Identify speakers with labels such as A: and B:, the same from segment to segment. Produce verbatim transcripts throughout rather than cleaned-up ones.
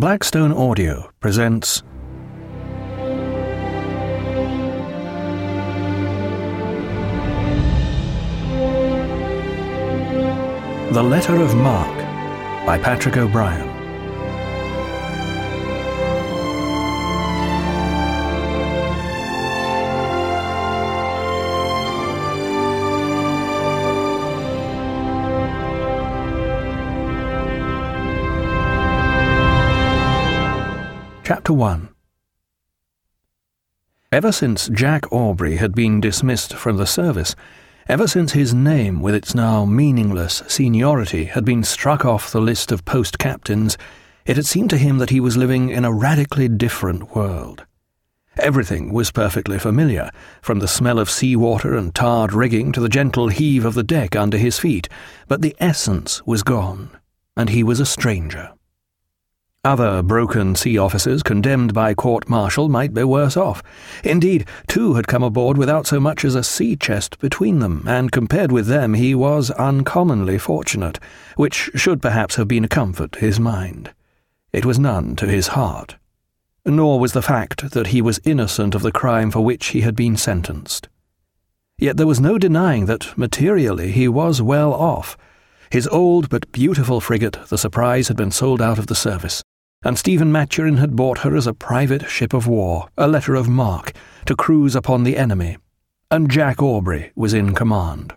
A: Blackstone Audio presents The Letter of Mark by Patrick O'Brian. Chapter one. Ever since Jack Aubrey had been dismissed from the service, ever since his name, with its now meaningless seniority, had been struck off the list of post-captains, it had seemed to him that he was living in a radically different world. Everything was perfectly familiar, from the smell of seawater and tarred rigging to the gentle heave of the deck under his feet, but the essence was gone, and he was a stranger. Other broken sea officers condemned by court-martial might be worse off. Indeed, two had come aboard without so much as a sea chest between them, and compared with them he was uncommonly fortunate, which should perhaps have been a comfort to his mind. It was none to his heart. Nor was the fact that he was innocent of the crime for which he had been sentenced. Yet there was no denying that, materially, he was well off. His old but beautiful frigate, the Surprise, had been sold out of the service, and Stephen Maturin had bought her as a private ship of war, a letter of marque, to cruise upon the enemy, and Jack Aubrey was in command.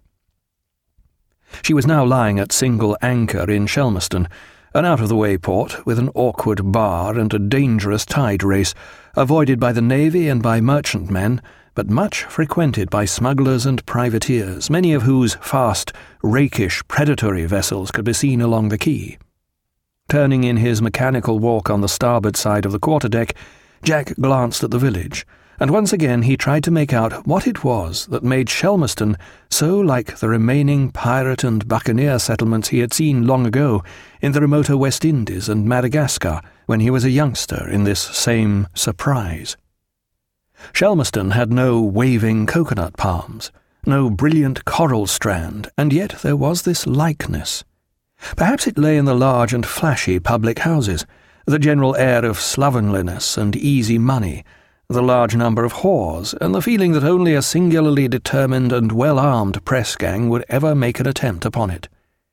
A: She was now lying at single anchor in Shelmerston, an out-of-the-way port with an awkward bar and a dangerous tide race, avoided by the navy and by merchantmen, but much frequented by smugglers and privateers, many of whose fast, rakish, predatory vessels could be seen along the quay. Turning in his mechanical walk on the starboard side of the quarterdeck, Jack glanced at the village, and once again he tried to make out what it was that made Shelmerston so like the remaining pirate and buccaneer settlements he had seen long ago in the remoter West Indies and Madagascar when he was a youngster in this same Surprise. Shelmerston had no waving coconut palms, no brilliant coral strand, and yet there was this likeness. Perhaps it lay in the large and flashy public houses, the general air of slovenliness and easy money, the large number of whores, and the feeling that only a singularly determined and well-armed press-gang would ever make an attempt upon it.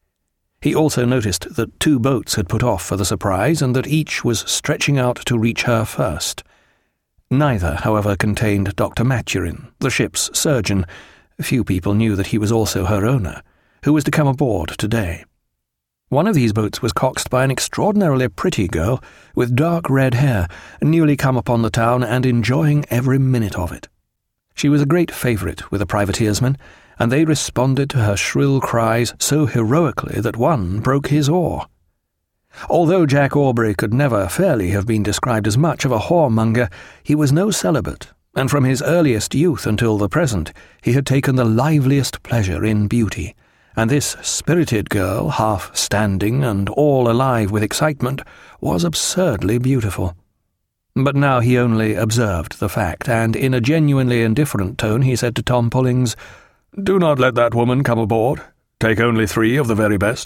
A: He also noticed that two boats had put off for the Surprise, and that each was stretching out to reach her first. Neither, however, contained Doctor Maturin, the ship's surgeon. Few people knew that he was also her owner, who was to come aboard today. One of these boats was coxed by an extraordinarily pretty girl with dark red hair, newly come upon the town and enjoying every minute of it. She was a great favourite with the privateersmen, and they responded to her shrill cries so heroically that one broke his oar. Although Jack Aubrey could never fairly have been described as much of a whoremonger, he was no celibate, and from his earliest youth until the present he had taken the liveliest pleasure in beauty, and this spirited girl, half standing and all alive with excitement, was absurdly beautiful. But now he only observed the fact, and in a genuinely indifferent tone he said to Tom Pullings, "Do not let that woman come aboard. Take only three of the very best."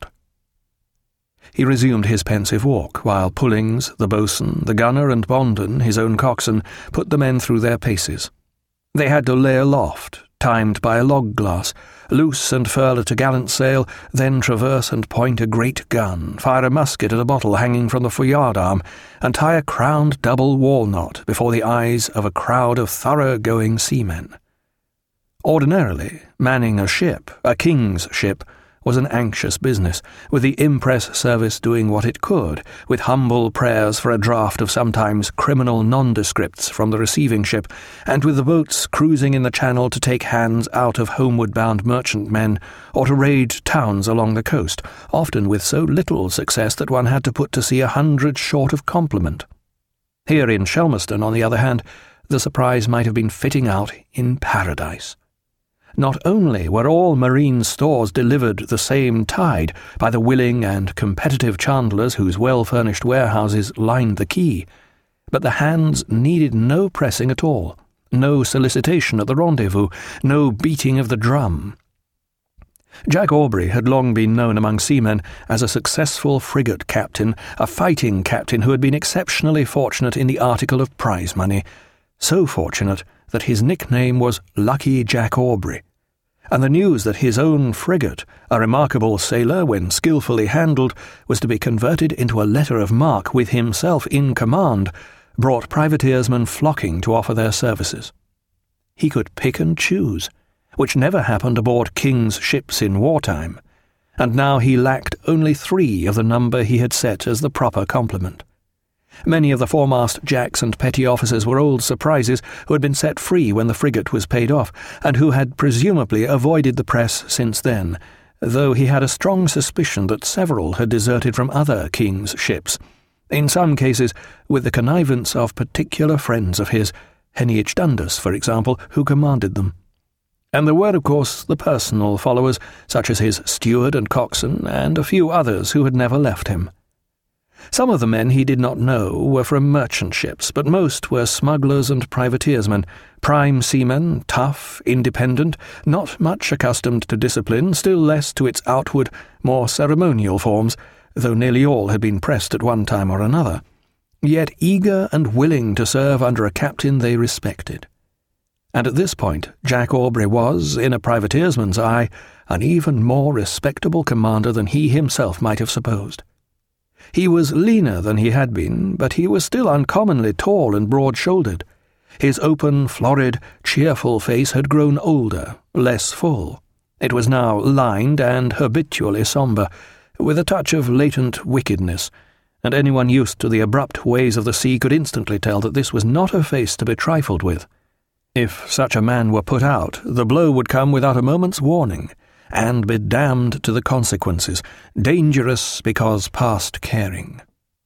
A: He resumed his pensive walk, while Pullings, the boatswain, the gunner, and Bondon, his own coxswain, put the men through their paces. They had to lay aloft, timed by a log-glass, loose and furl at a gallant sail, then traverse and point a great gun, fire a musket at a bottle hanging from the fore-yard arm, and tie a crowned double wall-knot before the eyes of a crowd of thorough-going seamen. Ordinarily, manning a ship, a king's ship, was an anxious business, with the impress service doing what it could, with humble prayers for a draft of sometimes criminal nondescripts from the receiving ship, and with the boats cruising in the channel to take hands out of homeward-bound merchantmen, or to raid towns along the coast, often with so little success that one had to put to sea a hundred short of compliment. Here in Shelmerston, on the other hand, the Surprise might have been fitting out in paradise. Not only were all marine stores delivered the same tide by the willing and competitive chandlers whose well-furnished warehouses lined the quay, but the hands needed no pressing at all, no solicitation at the rendezvous, no beating of the drum. Jack Aubrey had long been known among seamen as a successful frigate captain, a fighting captain who had been exceptionally fortunate in the article of prize money, so fortunate that his nickname was Lucky Jack Aubrey, and the news that his own frigate, a remarkable sailor when skilfully handled, was to be converted into a letter of marque with himself in command, brought privateersmen flocking to offer their services. He could pick and choose, which never happened aboard king's ships in wartime, and now he lacked only three of the number he had set as the proper complement. Many of the foremast jacks and petty officers were old surprises who had been set free when the frigate was paid off, and who had presumably avoided the press since then, though he had a strong suspicion that several had deserted from other king's ships, in some cases with the connivance of particular friends of his, Heneage Dundas, for example, who commanded them. And there were, of course, the personal followers, such as his steward and coxswain, and a few others who had never left him. Some of the men he did not know were from merchant ships, but most were smugglers and privateersmen, prime seamen, tough, independent, not much accustomed to discipline, still less to its outward, more ceremonial forms, though nearly all had been pressed at one time or another, yet eager and willing to serve under a captain they respected. And at this point Jack Aubrey was, in a privateersman's eye, an even more respectable commander than he himself might have supposed. He was leaner than he had been, but he was still uncommonly tall and broad-shouldered. His open, florid, cheerful face had grown older, less full. It was now lined and habitually sombre, with a touch of latent wickedness, and anyone used to the abrupt ways of the sea could instantly tell that this was not a face to be trifled with. If such a man were put out, the blow would come without a moment's warning, and be damned to the consequences, dangerous because past caring.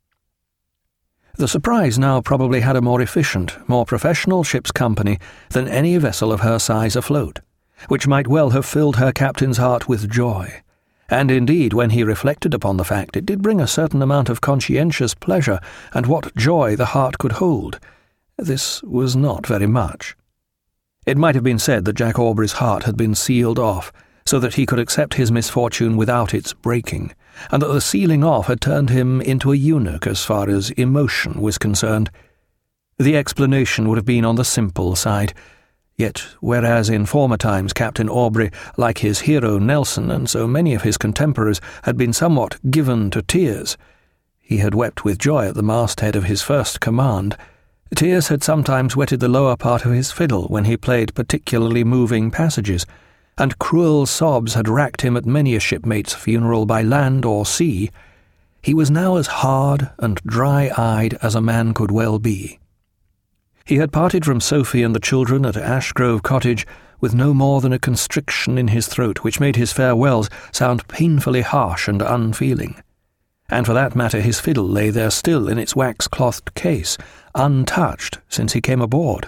A: The Surprise now probably had a more efficient, more professional ship's company than any vessel of her size afloat, which might well have filled her captain's heart with joy, and indeed, when he reflected upon the fact, it did bring a certain amount of conscientious pleasure, and what joy the heart could hold. This was not very much. It might have been said that Jack Aubrey's heart had been sealed off, so that he could accept his misfortune without its breaking, and that the sealing off had turned him into a eunuch as far as emotion was concerned. The explanation would have been on the simple side, yet whereas in former times Captain Aubrey, like his hero Nelson and so many of his contemporaries, had been somewhat given to tears, he had wept with joy at the masthead of his first command. Tears had sometimes wetted the lower part of his fiddle when he played particularly moving passages, and cruel sobs had racked him at many a shipmate's funeral by land or sea. He was now as hard and dry-eyed as a man could well be. He had parted from Sophie and the children at Ashgrove Cottage with no more than a constriction in his throat which made his farewells sound painfully harsh and unfeeling. And for that matter his fiddle lay there still in its wax-clothed case, untouched since he came aboard.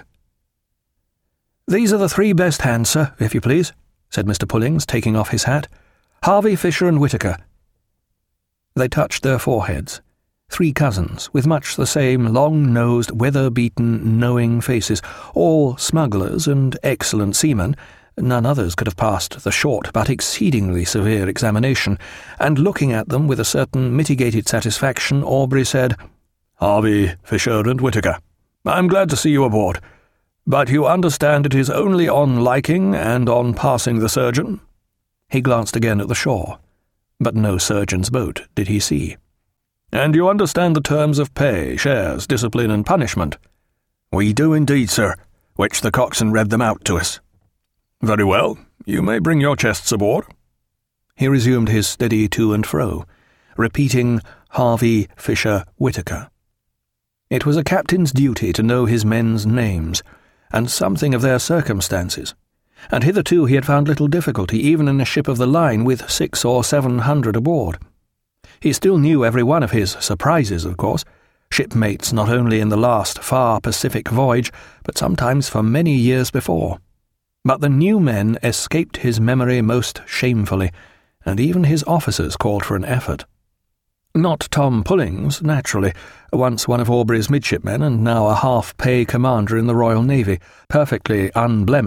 A: "These are the three best hands, sir, if you please," said Mister Pullings, taking off his hat. "Harvey, Fisher, and Whitaker." They touched their foreheads. Three cousins, with much the same long-nosed, weather-beaten, knowing faces, all smugglers and excellent seamen. None others could have passed the short but exceedingly severe examination, and looking at them with a certain mitigated satisfaction, Aubrey said, "Harvey, Fisher, and Whitaker, I'm glad to see you aboard. But you understand it is only on liking and on passing the surgeon?" He glanced again at the shore, but no surgeon's boat did he see. "And you understand the terms of pay, shares, discipline, and punishment?" "We do indeed, sir, which the coxswain read them out to us." "Very well, you may bring your chests aboard." He resumed his steady to and fro, repeating Harvey, Fisher, Whitaker. It was a captain's duty to know his men's names, and something of their circumstances, and hitherto he had found little difficulty even in a ship of the line with six or seven hundred aboard. He still knew every one of his surprises, of course, shipmates not only in the last far Pacific voyage, but sometimes for many years before. But the new men escaped his memory most shamefully, and even his officers called for an effort. Not Tom Pullings, naturally, once one of Aubrey's midshipmen and now a half-pay commander in the Royal Navy, perfectly unblemished,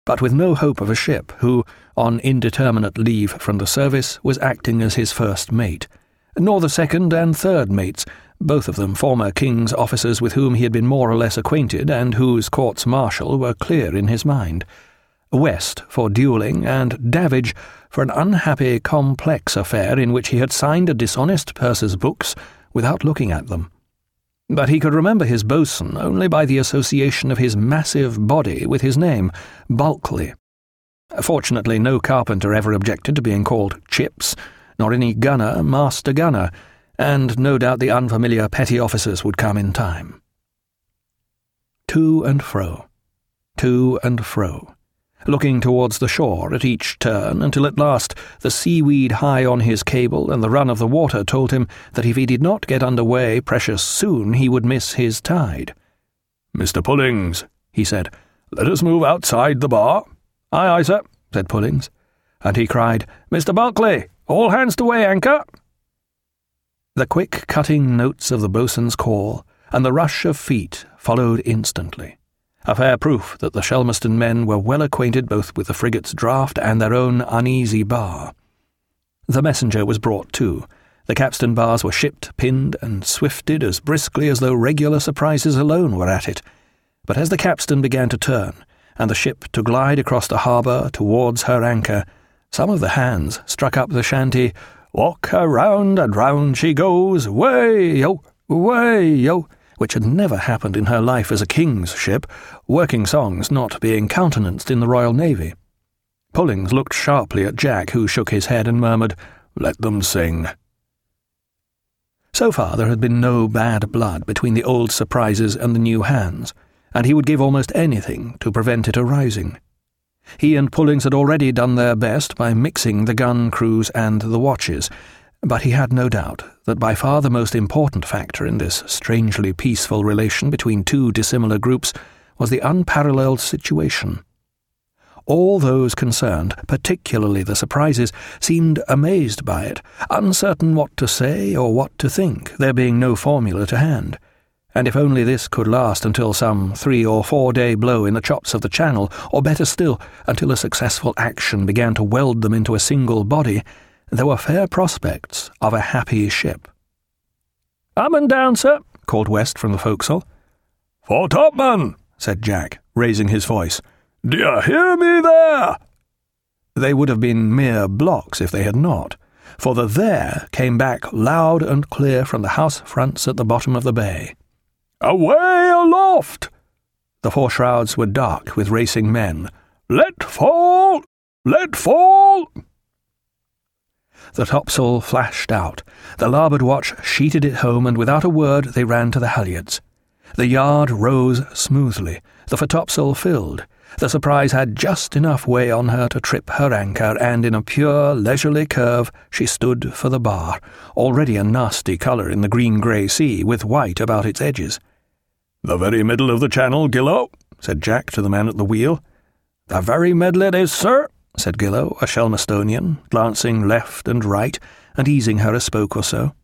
A: but with no hope of a ship, who, on indeterminate leave from the service, was acting as his first mate, nor the second and third mates, both of them former King's officers with whom he had been more or less acquainted and whose courts-martial were clear in his mind. West for duelling, and Davidge for an unhappy, complex affair in which he had signed a dishonest purser's books without looking at them. But he could remember his boatswain only by the association of his massive body with his name, Bulkeley. Fortunately, no carpenter ever objected to being called Chips, nor any gunner Master Gunner, and no doubt the unfamiliar petty officers would come in time. To and fro, to and fro, looking towards the shore at each turn, until at last the seaweed high on his cable and the run of the water told him that if he did not get under way precious soon he would miss his tide. "Mister Pullings," he said, "let us move outside the bar." "Aye, aye, sir," said Pullings, and he cried, "Mister Bulkeley, all hands to weigh anchor." The quick cutting notes of the boatswain's call and the rush of feet followed instantly, a fair proof that the Shelmerston men were well acquainted both with the frigate's draught and their own uneasy bar. The messenger was brought too. The capstan bars were shipped, pinned, and swifted as briskly as though regular surprises alone were at it. But as the capstan began to turn, and the ship to glide across the harbour towards her anchor, some of the hands struck up the shanty, "Walk her round and round she goes, way-yo, way-yo," which had never happened in her life as a king's ship, working songs not being countenanced in the Royal Navy. Pullings looked sharply at Jack, who shook his head and murmured, "Let them sing." So far there had been no bad blood between the old surprises and the new hands, and he would give almost anything to prevent it arising. He and Pullings had already done their best by mixing the gun crews and the watches, but he had no doubt that by far the most important factor in this strangely peaceful relation between two dissimilar groups was the unparalleled situation. All those concerned, particularly the surprises, seemed amazed by it, uncertain what to say or what to think, there being no formula to hand. And if only this could last until some three or four day blow in the chops of the Channel, or better still, until a successful action began to weld them into a single body, there were fair prospects of a happy ship. "Up and down, sir," called West from the forecastle. "Fore topman," said Jack, raising his voice. "Do you hear me there?" They would have been mere blocks if they had not, for the "there" came back loud and clear from the house fronts at the bottom of the bay. "Away aloft!" The foreshrouds were dark with racing men. "Let fall! Let fall!" The topsail flashed out. The larboard watch sheeted it home, and without a word they ran to the halyards. The yard rose smoothly. The foretopsail filled. The Surprise had just enough way on her to trip her anchor, and in a pure, leisurely curve she stood for the bar, already a nasty colour in the green-grey sea, with white about its edges. "The very middle of the channel, Gillow," said Jack to the man at the wheel. "The very middle it is, sir," said Gillow, a Shelmerstonian, glancing left and right, and easing her a spoke or so.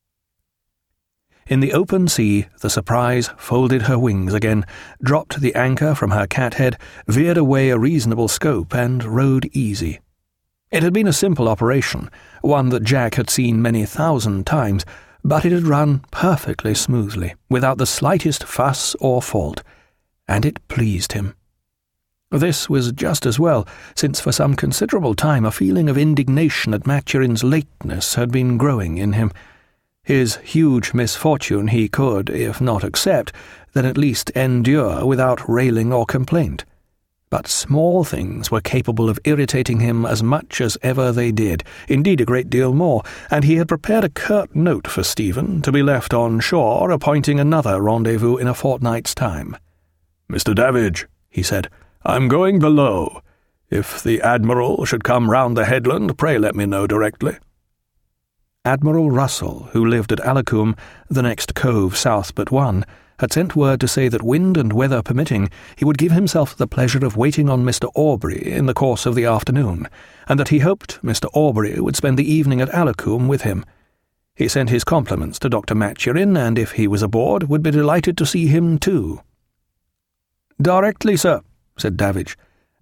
A: In the open sea, the Surprise folded her wings again, dropped the anchor from her cathead, veered away a reasonable scope, and rode easy. It had been a simple operation, one that Jack had seen many thousand times, but it had run perfectly smoothly, without the slightest fuss or fault, and it pleased him. This was just as well, since for some considerable time a feeling of indignation at Maturin's lateness had been growing in him. His huge misfortune he could, if not accept, then at least endure without railing or complaint. But small things were capable of irritating him as much as ever they did, indeed a great deal more, and he had prepared a curt note for Stephen, to be left on shore, appointing another rendezvous in a fortnight's time. "Mister Davidge," he said, "I'm going below. If the Admiral should come round the headland, pray let me know directly." Admiral Russell, who lived at Alicoombe, the next cove south but one, had sent word to say that wind and weather permitting, he would give himself the pleasure of waiting on Mister Aubrey in the course of the afternoon, and that he hoped Mister Aubrey would spend the evening at Alicoombe with him. He sent his compliments to Doctor Maturin, and if he was aboard, would be delighted to see him too. "Directly, sir," said Davidge,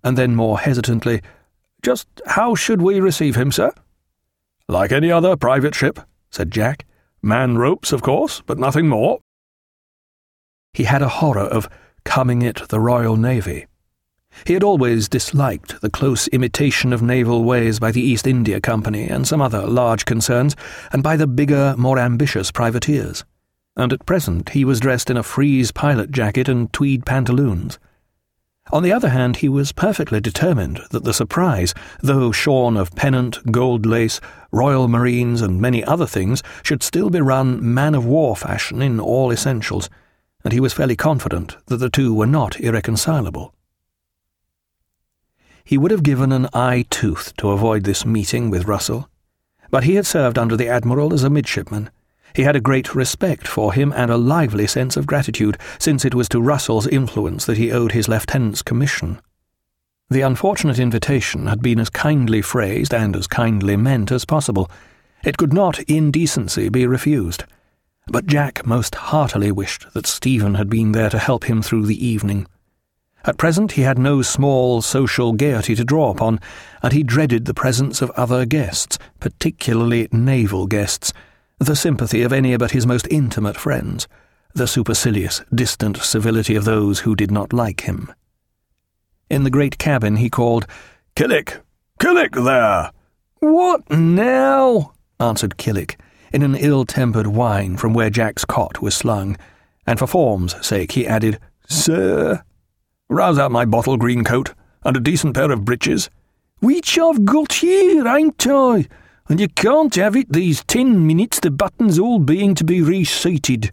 A: and then more hesitantly, "Just how should we receive him, sir?" "Like any other private ship," said Jack. "Man ropes, of course, but nothing more." He had a horror of coming it the Royal Navy. He had always disliked the close imitation of naval ways by the East India Company and some other large concerns, and by the bigger, more ambitious privateers. And at present he was dressed in a frieze pilot jacket and tweed pantaloons. On the other hand, he was perfectly determined that the Surprise, though shorn of pennant, gold lace, Royal Marines, and many other things, should still be run man-of-war fashion in all essentials, and he was fairly confident that the two were not irreconcilable. He would have given an eye-tooth to avoid this meeting with Russell, but he had served under the Admiral as a midshipman. He had a great respect for him and a lively sense of gratitude, since it was to Russell's influence that he owed his lieutenant's commission. The unfortunate invitation had been as kindly phrased and as kindly meant as possible. It could not, in decency, be refused. But Jack most heartily wished that Stephen had been there to help him through the evening. At present he had no small social gaiety to draw upon, and he dreaded the presence of other guests, particularly naval guests, the sympathy of any but his most intimate friends, the supercilious, distant civility of those who did not like him. In the great cabin he called, "Killick! Killick there!" "What now?" answered Killick, in an ill-tempered whine from where Jack's cot was slung, and for form's sake he added, "Sir?" "Rouse out my bottle green coat, and a decent pair of breeches." "Which I've got here, ain't I? And you can't have it these ten minutes, the buttons all being to be reseated."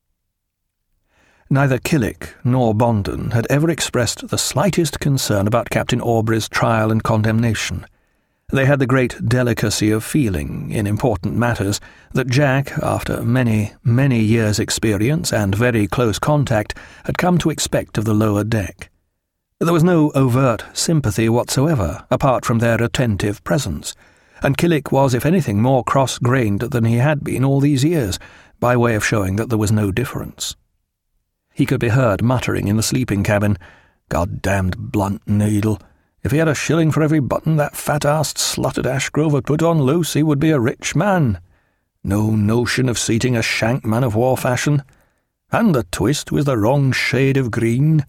A: Neither Killick nor Bondon had ever expressed the slightest concern about Captain Aubrey's trial and condemnation. They had the great delicacy of feeling, in important matters, that Jack, after many, many years' experience and very close contact, had come to expect of the lower deck. There was no overt sympathy whatsoever, apart from their attentive presence, and Killick was, if anything, more cross-grained than he had been all these years, by way of showing that there was no difference. He could be heard muttering in the sleeping cabin, "God-damned blunt needle. If he had a shilling for every button that fat-assed slut at Ashgrove had put on loose, he would be a rich man. No notion of seating a shank man-of-war fashion. And the twist was the wrong shade of green."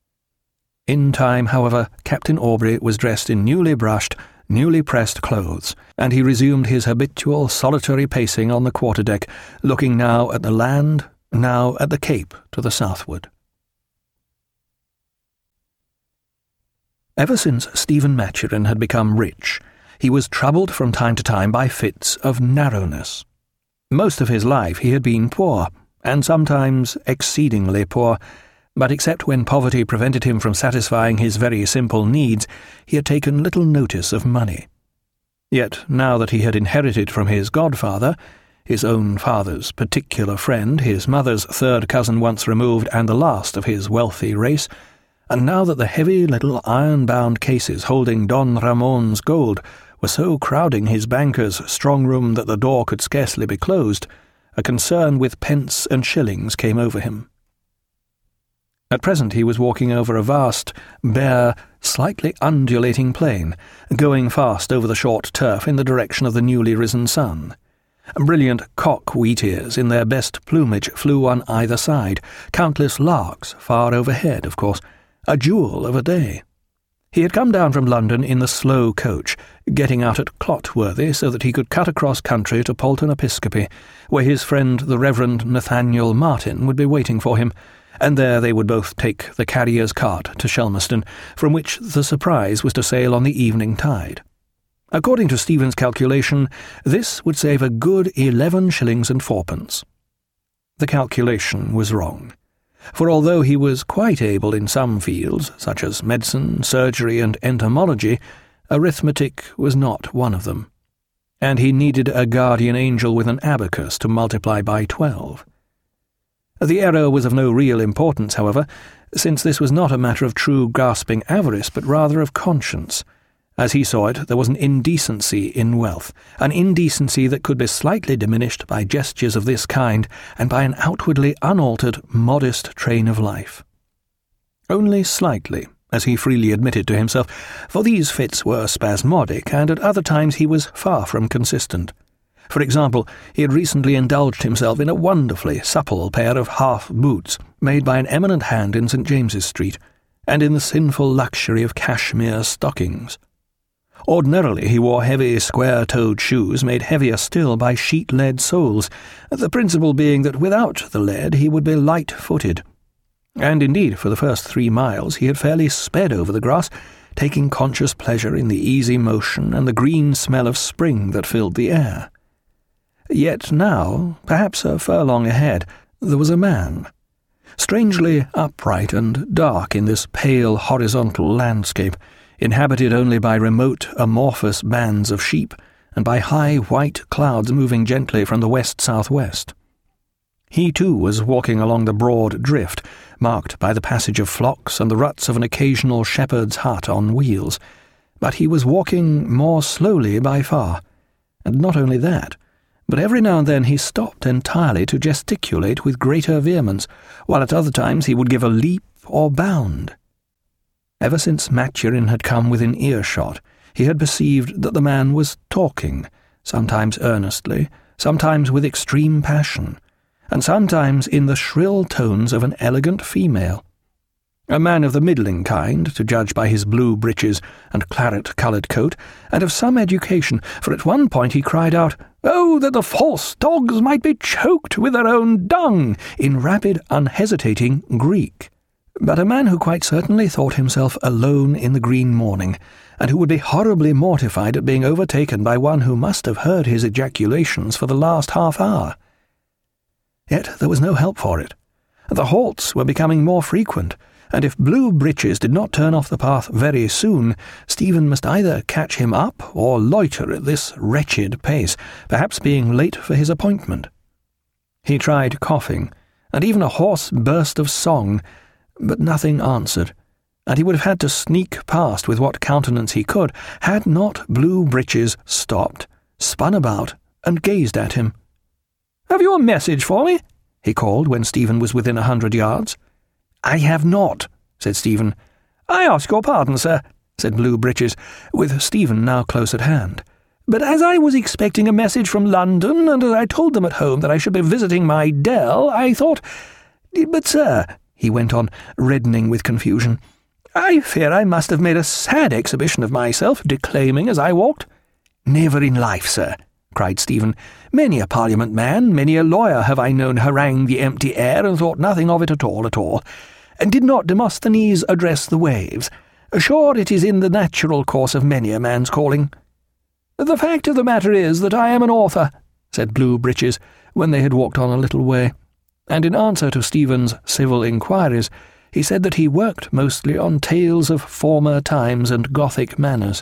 A: In time, however, Captain Aubrey was dressed in newly brushed, newly pressed clothes, and he resumed his habitual solitary pacing on the quarterdeck, looking now at the land, now at the cape to the southward. Ever since Stephen Maturin had become rich, he was troubled from time to time by fits of narrowness. Most of his life he had been poor, and sometimes exceedingly poor, but except when poverty prevented him from satisfying his very simple needs, he had taken little notice of money. Yet now that he had inherited from his godfather, his own father's particular friend, his mother's third cousin once removed and the last of his wealthy race, and now that the heavy little iron-bound cases holding Don Ramon's gold were so crowding his banker's strong-room that the door could scarcely be closed, a concern with pence and shillings came over him. At present he was walking over a vast, bare, slightly undulating plain, going fast over the short turf in the direction of the newly risen sun. Brilliant cock wheat-ears in their best plumage flew on either side, countless larks far overhead, of course, a jewel of a day. He had come down from London in the slow coach, getting out at Clotworthy so that he could cut across country to Poulton Episcopi, where his friend the Reverend Nathaniel Martin would be waiting for him, and there they would both take the carrier's cart to Shelmerston, from which the Surprise was to sail on the evening tide. According to Stephen's calculation, this would save a good eleven shillings and fourpence. The calculation was wrong, for although he was quite able in some fields, such as medicine, surgery, and entomology, arithmetic was not one of them, and he needed a guardian angel with an abacus to multiply by twelve. The error was of no real importance, however, since this was not a matter of true grasping avarice, but rather of conscience. As he saw it, there was an indecency in wealth, an indecency that could be slightly diminished by gestures of this kind and by an outwardly unaltered, modest train of life. Only slightly, as he freely admitted to himself, for these fits were spasmodic, and at other times he was far from consistent. For example, he had recently indulged himself in a wonderfully supple pair of half boots made by an eminent hand in Saint James's Street, and in the sinful luxury of cashmere stockings. Ordinarily he wore heavy square-toed shoes made heavier still by sheet-lead soles, the principle being that without the lead he would be light-footed. And indeed, for the first three miles he had fairly sped over the grass, taking conscious pleasure in the easy motion and the green smell of spring that filled the air. Yet now, perhaps a furlong ahead, there was a man, strangely upright and dark in this pale horizontal landscape, inhabited only by remote amorphous bands of sheep and by high white clouds moving gently from the west-southwest. He too was walking along the broad drift, marked by the passage of flocks and the ruts of an occasional shepherd's hut on wheels, but he was walking more slowly by far, and not only that, but every now and then he stopped entirely to gesticulate with greater vehemence, while at other times he would give a leap or bound. Ever since Maturin had come within earshot, he had perceived that the man was talking, sometimes earnestly, sometimes with extreme passion, and sometimes in the shrill tones of an elegant female. A man of the middling kind, to judge by his blue breeches and claret-coloured coat, and of some education, for at one point he cried out, "Oh, that the false dogs might be choked with their own dung!" in rapid, unhesitating Greek. But a man who quite certainly thought himself alone in the green morning, and who would be horribly mortified at being overtaken by one who must have heard his ejaculations for the last half-hour. Yet there was no help for it. The halts were becoming more frequent, and if Blue Breeches did not turn off the path very soon, Stephen must either catch him up or loiter at this wretched pace, perhaps being late for his appointment. He tried coughing, and even a hoarse burst of song, but nothing answered, and he would have had to sneak past with what countenance he could, had not Blue Breeches stopped, spun about, and gazed at him. "Have you a message for me?" he called when Stephen was within a hundred yards. "I have not," said Stephen. "I ask your pardon, sir," said Blue Breeches, with Stephen now close at hand. "But as I was expecting a message from London, and as I told them at home that I should be visiting my dell, I thought— But, sir," he went on, reddening with confusion, "I fear I must have made a sad exhibition of myself, declaiming as I walked." "Never in life, sir," cried Stephen. "Many a Parliament man, many a lawyer have I known harangue the empty air and thought nothing of it at all at all. And did not Demosthenes address the waves? Sure, it is in the natural course of many a man's calling." "The fact of the matter is that I am an author," said Blue Breeches, when they had walked on a little way, and in answer to Stephen's civil inquiries, he said that he worked mostly on tales of former times and Gothic manners.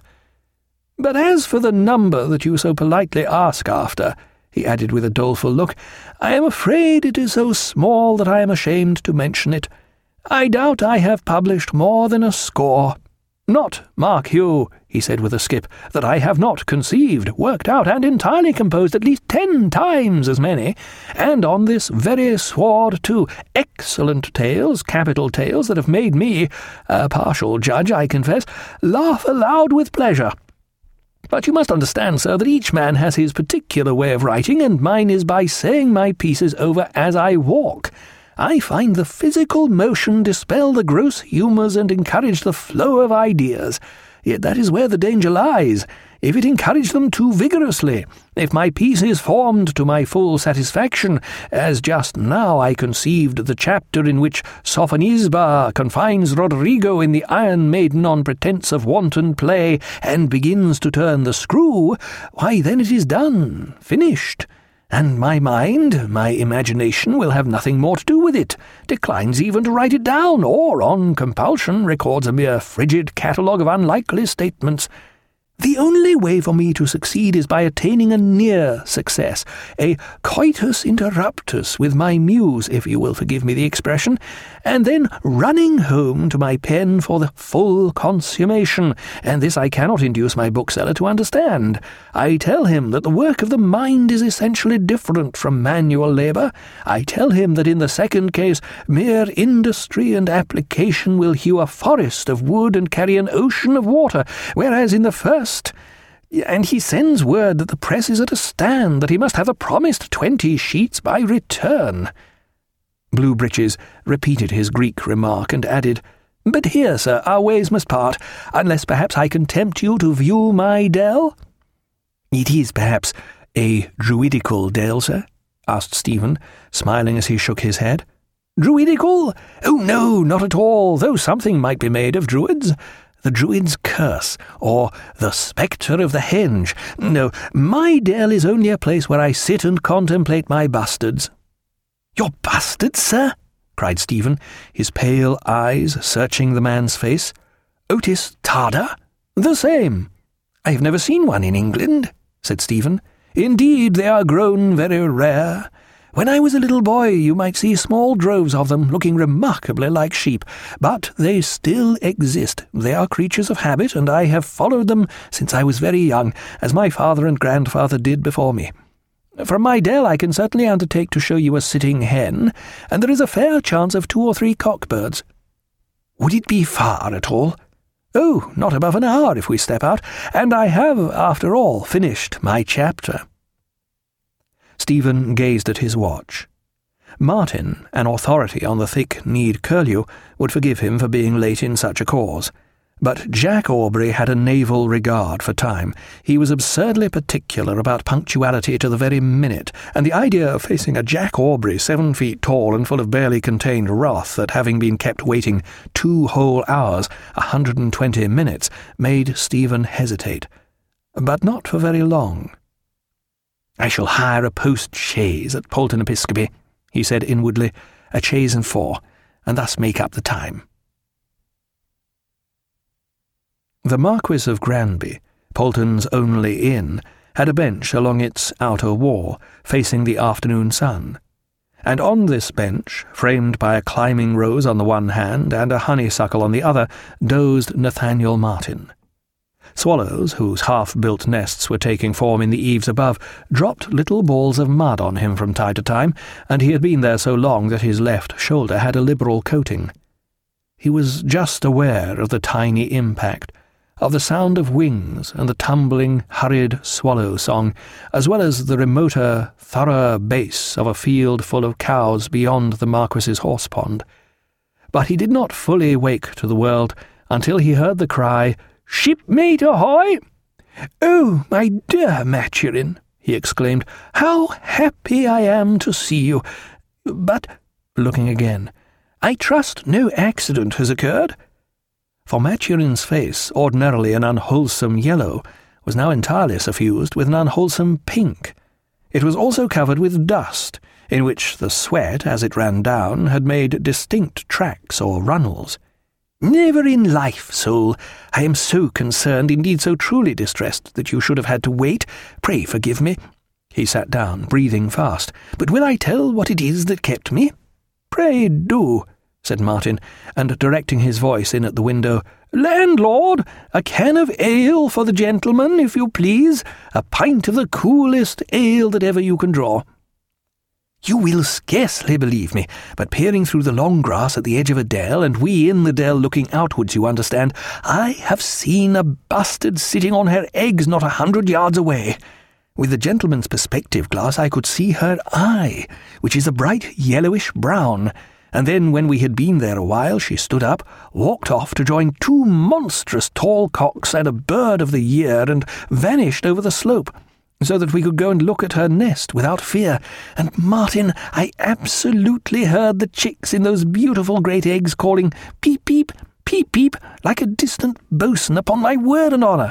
A: "But as for the number that you so politely ask after," he added with a doleful look, "I am afraid it is so small that I am ashamed to mention it. I doubt I have published more than a score. Not, mark you," he said with a skip, "that I have not conceived, worked out, and entirely composed at least ten times as many, and on this very sward too, excellent tales, capital tales that have made me, a partial judge, I confess, laugh aloud with pleasure. But you must understand, sir, that each man has his particular way of writing, and mine is by saying my pieces over as I walk. I find the physical motion dispel the gross humours and encourage the flow of ideas. Yet that is where the danger lies. If it encourage them too vigorously, if my piece is formed to my full satisfaction, as just now I conceived the chapter in which Sophonisba confines Roderigo in the Iron Maiden on pretence of wanton play, and begins to turn the screw, why then it is done, finished, and my mind, my imagination, will have nothing more to do with it, declines even to write it down, or, on compulsion, records a mere frigid catalogue of unlikely statements. The only way for me to succeed is by attaining a near success, a coitus interruptus with my muse, if you will forgive me the expression, and then running home to my pen for the full consummation, and this I cannot induce my bookseller to understand. I tell him that the work of the mind is essentially different from manual labour. I tell him that in the second case, mere industry and application will hew a forest of wood and carry an ocean of water, whereas in the first and he sends word that the press is at a stand, that he must have the promised twenty sheets by return. Blue Breeches repeated his Greek remark and added, But here, sir, our ways must part, unless perhaps I can tempt you to view my dell? It is perhaps a druidical dell, sir? Asked Stephen, smiling as he shook his head. Druidical? Oh, no, not at all, though something might be made of druids. The Druid's Curse, or the Spectre of the Henge. No, my dell is only a place where I sit and contemplate my bastards. Your bastards, sir? Cried Stephen, his pale eyes searching the man's face. Otis Tarda? The same. I have never seen one in England, said Stephen. Indeed, they are grown very rare. When I was a little boy, you might see small droves of them, looking remarkably like sheep, but they still exist. They are creatures of habit, and I have followed them since I was very young, as my father and grandfather did before me. From my dell I can certainly undertake to show you a sitting hen, and there is a fair chance of two or three cockbirds. Would it be far at all? Oh, not above an hour if we step out, and I have, after all, finished my chapter. Stephen gazed at his watch. Martin, an authority on the thick-kneed curlew, would forgive him for being late in such a cause. But Jack Aubrey had a naval regard for time. He was absurdly particular about punctuality to the very minute, and the idea of facing a Jack Aubrey seven feet tall and full of barely contained wrath at having been kept waiting two whole hours, a hundred and twenty minutes, made Stephen hesitate. But not for very long. I shall hire a post-chaise at Poulton Episcopi, he said inwardly, a chaise and four, and thus make up the time. The Marquis of Granby, Poulton's only inn, had a bench along its outer wall, facing the afternoon sun, and on this bench, framed by a climbing rose on the one hand and a honeysuckle on the other, dozed Nathaniel Martin. Swallows, whose half-built nests were taking form in the eaves above, dropped little balls of mud on him from time to time, and he had been there so long that his left shoulder had a liberal coating. He was just aware of the tiny impact, of the sound of wings and the tumbling, hurried swallow song, as well as the remoter, thorough bass of a field full of cows beyond the Marquis's horse-pond. But he did not fully wake to the world until he heard the cry, "Shipmate ahoy!" "Oh, my dear Maturin," he exclaimed, "how happy I am to see you! But," looking again, "I trust no accident has occurred?" For Maturin's face, ordinarily an unwholesome yellow, was now entirely suffused with an unwholesome pink. It was also covered with dust, in which the sweat, as it ran down, had made distinct tracks or runnels. "Never in life, soul. I am so concerned, indeed so truly distressed, that you should have had to wait. Pray forgive me." He sat down, breathing fast. "But will I tell what it is that kept me?" "Pray do," said Martin, and directing his voice in at the window, "Landlord, a can of ale for the gentleman, if you please. A pint of the coolest ale that ever you can draw." You will scarcely believe me, but peering through the long grass at the edge of a dell, and we in the dell looking outwards, you understand, I have seen a bastard sitting on her eggs not a hundred yards away. With the gentleman's perspective glass I could see her eye, which is a bright yellowish brown, and then when we had been there a while she stood up, walked off to join two monstrous tall cocks and a bird of the year, and vanished over the slope, so that we could go and look at her nest without fear. And, Martin, I absolutely heard the chicks in those beautiful great eggs calling peep-peep, peep-peep, like a distant boatswain, upon my word and honour.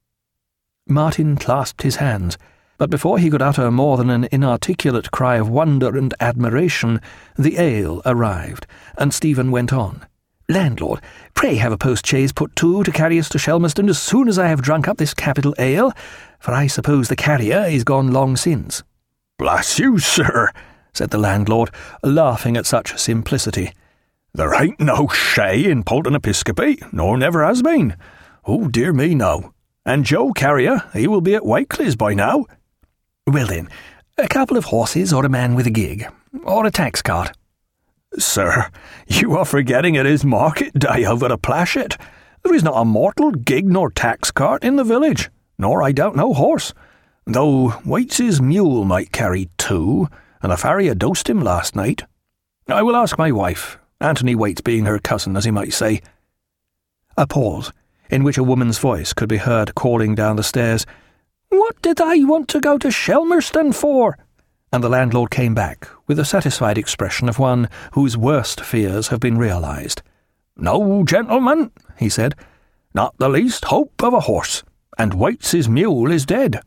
A: Martin clasped his hands, but before he could utter more than an inarticulate cry of wonder and admiration, the ale arrived, and Stephen went on. Landlord, pray have a post-chaise put to to carry us to Shelmerston as soon as I have drunk up this capital ale, for I suppose the carrier is gone long since."
B: "Bless you, sir," said the landlord, laughing at such simplicity. "There ain't no shay in Poulton Episcopi, nor never has been. Oh, dear me, no. And Joe Carrier, he will be at Wakely's by now."
A: "Well then, a couple of horses or a man with a gig, or a tax cart."
B: "Sir, you are forgetting it is market day over the Plashet. There is not a mortal gig nor tax cart in the village, nor I doubt no horse, though Waites's mule might carry two, and the farrier dosed him last night. I will ask my wife, Anthony Waite being her cousin, as he might say."
A: A pause, in which a woman's voice could be heard calling down the stairs, "What did I want to go to Shelmerston for?" And the landlord came back with a satisfied expression of one whose worst fears have been realized.
B: "No, gentlemen," he said, "not the least hope of a horse, and Waites's mule is dead."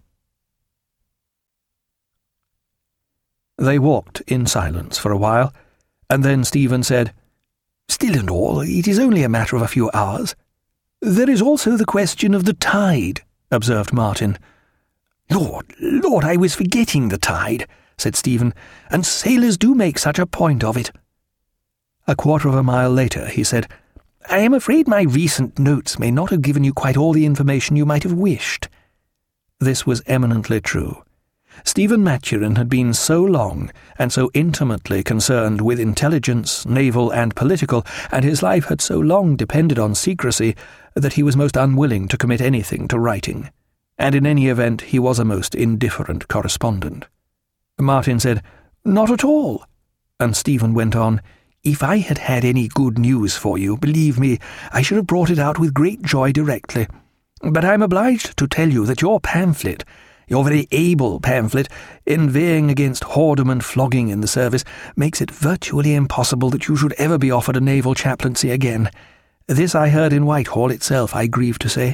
A: They walked in silence for a while, and then Stephen said, "Still and all, it is only a matter of a few hours." "There is also the question of the tide," observed Martin. "Lord, Lord, I was forgetting the tide," said Stephen, "and sailors do make such a point of it." A quarter of a mile later he said, "I am afraid my recent notes may not have given you quite all the information you might have wished." This was eminently true. Stephen Maturin had been so long and so intimately concerned with intelligence, naval and political, and his life had so long depended on secrecy, that he was most unwilling to commit anything to writing, and in any event he was a most indifferent correspondent. Martin said, "Not at all," and Stephen went on, "If I had had any good news for you, believe me, I should have brought it out with great joy directly. But I am obliged to tell you that your pamphlet, your very able pamphlet, inveighing against whoredom and flogging in the service, makes it virtually impossible that you should ever be offered a naval chaplaincy again. This I heard in Whitehall itself, I grieve to say."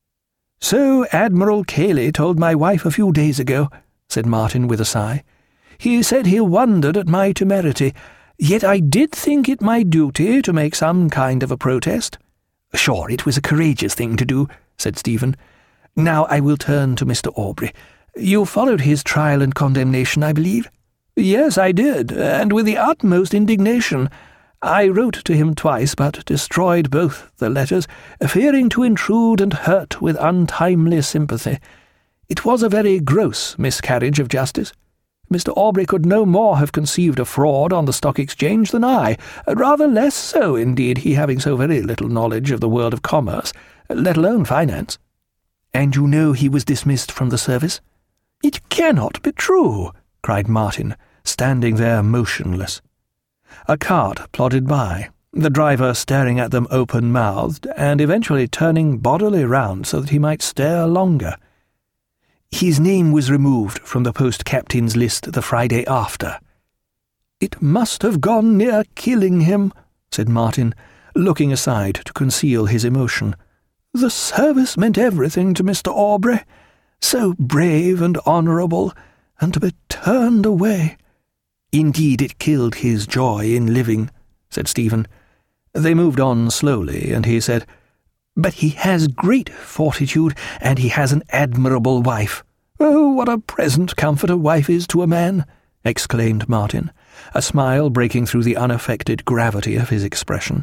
A: "So Admiral Cayley told my wife a few days ago," said Martin with a sigh. "He said he wondered at my temerity, yet I did think it my duty to make some kind of a protest." "Sure, it was a courageous thing to do," said Stephen. "Now I will turn to Mister Aubrey. You followed his trial and condemnation, I believe?" "Yes, I did, and with the utmost indignation. I wrote to him twice, but destroyed both the letters, fearing to intrude and hurt with untimely sympathy. It was a very gross miscarriage of justice. Mister Aubrey could no more have conceived a fraud on the Stock Exchange than I, rather less so, indeed, he having so very little knowledge of the world of commerce, let alone finance." "And you know he was dismissed from the service?" "It cannot be true," cried Martin, standing there motionless. A cart plodded by, the driver staring at them open-mouthed, and eventually turning bodily round so that he might stare longer. "His name was removed from the post-captain's list the Friday after." "It must have gone near killing him," said Martin, looking aside to conceal his emotion. "The service meant everything to Mister Aubrey. So brave and honourable, and to be turned away." "Indeed, it killed his joy in living," said Stephen. They moved on slowly, and he said, "But he has great fortitude, and he has an admirable wife." "Oh, what a present comfort a wife is to a man!" exclaimed Martin, a smile breaking through the unaffected gravity of his expression.